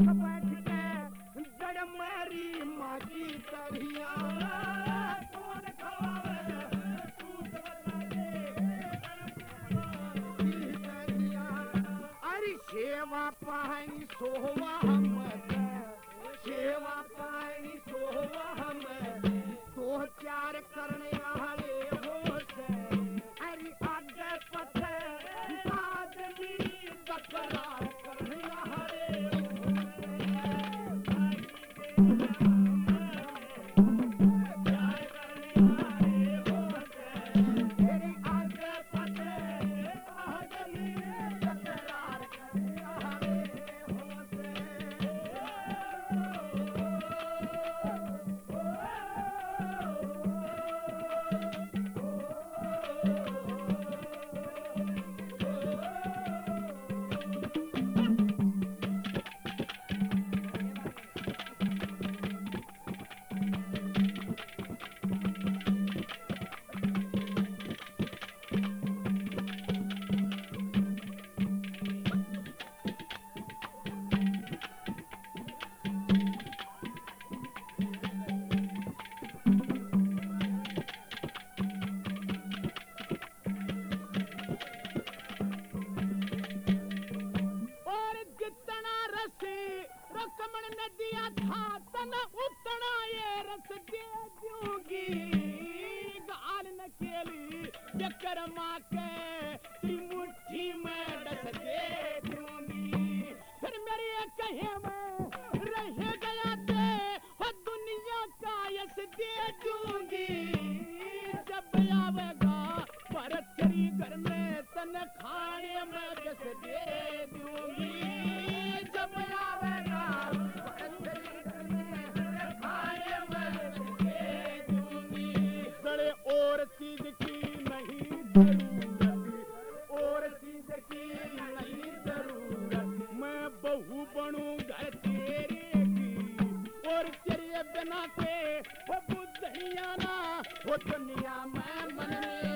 बैठ के जड़ मेरी माँ की तरिया कौन खवावे सूत बता दे की तरिया अरे सेवा पाई सोवा हम सेवा पाई सोवा हम दो चार करने वाले हो अरे आगे पथे आदमी तकरार करने वाले तेरी आगे पथे आदमी तकरार करने वाले रकमण नदिया था तन उतना ये रस दे दूंगी गाल न केली चक्कर माँ के तेरी मुट्ठी में डस दे दूंगी फिर मेरी कहे में रह गया थे हो दुनिया का यस दे दूंगी जब आवेगा पर तेरी घर में तन खाने में डस दे दूंगी जब आवेगा और चीज की नहीं जरूरत और चीज की नहीं जरूरत मैं बहू बनूं घर तेरे की और तेरे बिना के वो बुद्धनिया ना वो दुनिया में मन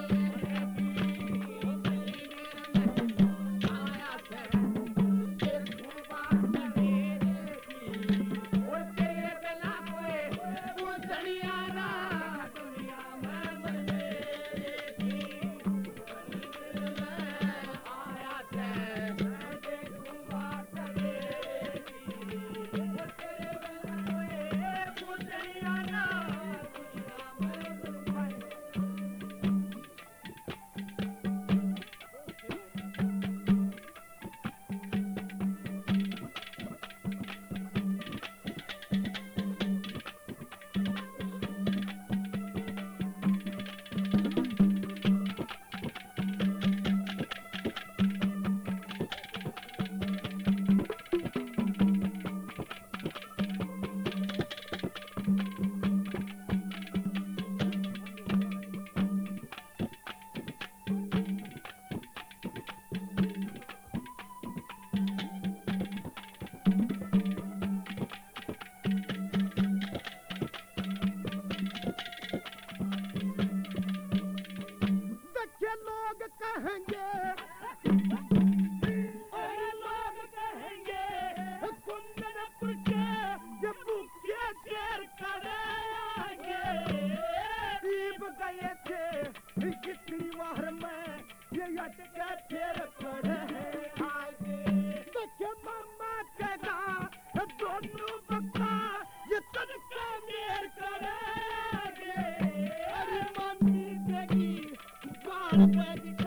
कहेंगे और लोग कहेंगे कुंदनपुर के ये भूखे शेर करेंगे दीप गए थे कितनी बार में ये अटके फिर खड़े आगे देखिए मामा कहेगा दोनों बक्का ये तनका मेर करेंगे अरे मम्मी देगी बाल देगी